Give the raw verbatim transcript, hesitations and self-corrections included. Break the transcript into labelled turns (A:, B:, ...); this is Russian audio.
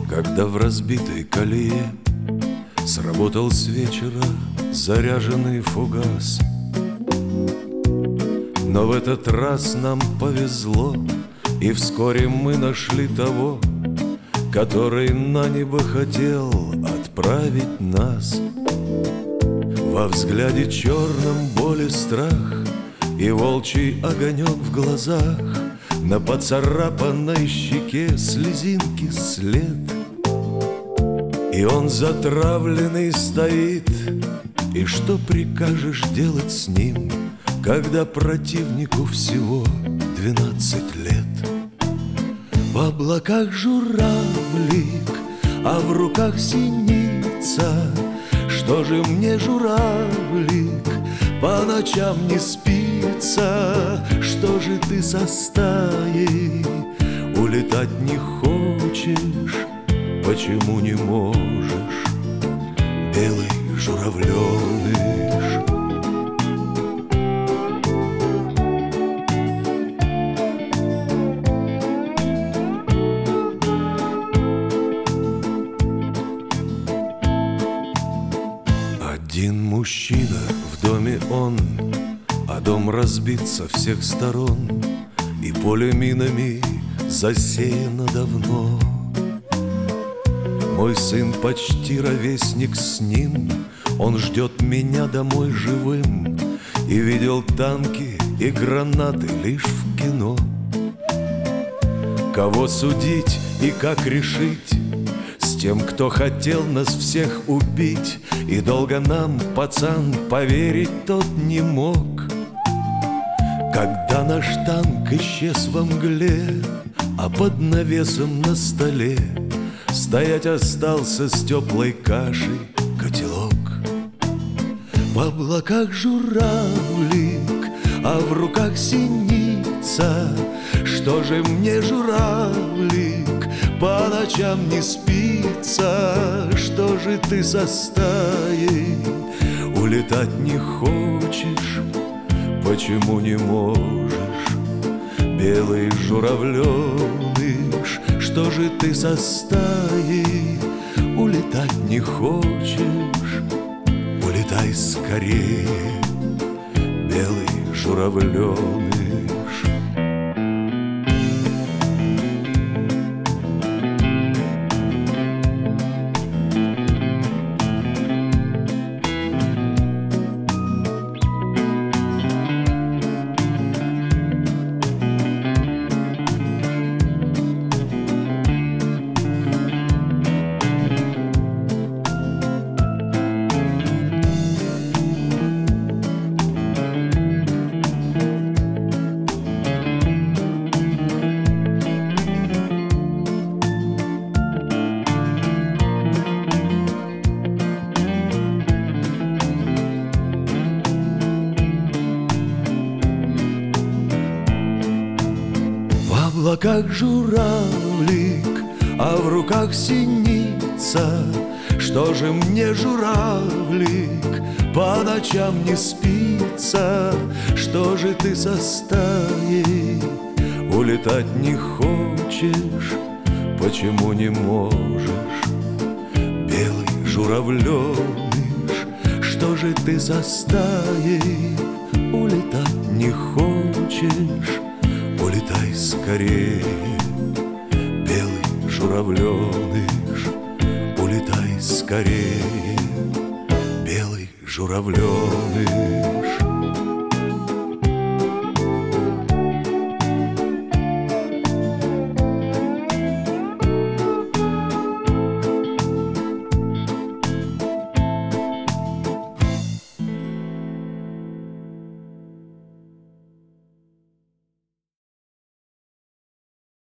A: Когда в разбитой колее сработал с вечера заряженный фугас. Но в этот раз нам повезло, и вскоре мы нашли того, который на небо хотел отправить нас. Во взгляде черном боль и страх, и волчий огонек в глазах, на поцарапанной щеке слезинки след. И он затравленный стоит, и что прикажешь делать с ним, когда противнику всего двенадцать лет? В облаках журавлик, а в руках синица. Что же мне, журавлик, по ночам не спится? Что же ты со стаей улетать не хочешь? Почему не можешь, белый журавленыш? Один мужчина в доме он, а дом разбит со всех сторон, и поле минами засеяно давно. Мой сын почти ровесник с ним, он ждет меня домой живым, и видел танки и гранаты лишь в кино. Кого судить и как решить с тем, кто хотел нас всех убить? И долго нам, пацан, поверить тот не мог. Когда наш танк исчез во мгле, а под навесом на столе стоять остался с теплой кашей котелок. В облаках журавлик, а в руках синица. Что же мне, журавлик, по ночам не спится? Что же ты со стаей улетать не хочешь? Почему не можешь, белый журавленыш? Что же ты со стаей улетать не хочешь? Улетай скорее, белый журавленыш. В облаках журавлик, а в руках синица. Что же мне, журавлик, по ночам не спится? Что же ты со стаей улетать не хочешь? Почему не можешь, белый журавленыш? Что же ты со стаей улетать не хочешь? Улетай скорее, белый журавленыш. Улетай скорее, белый журавленыш.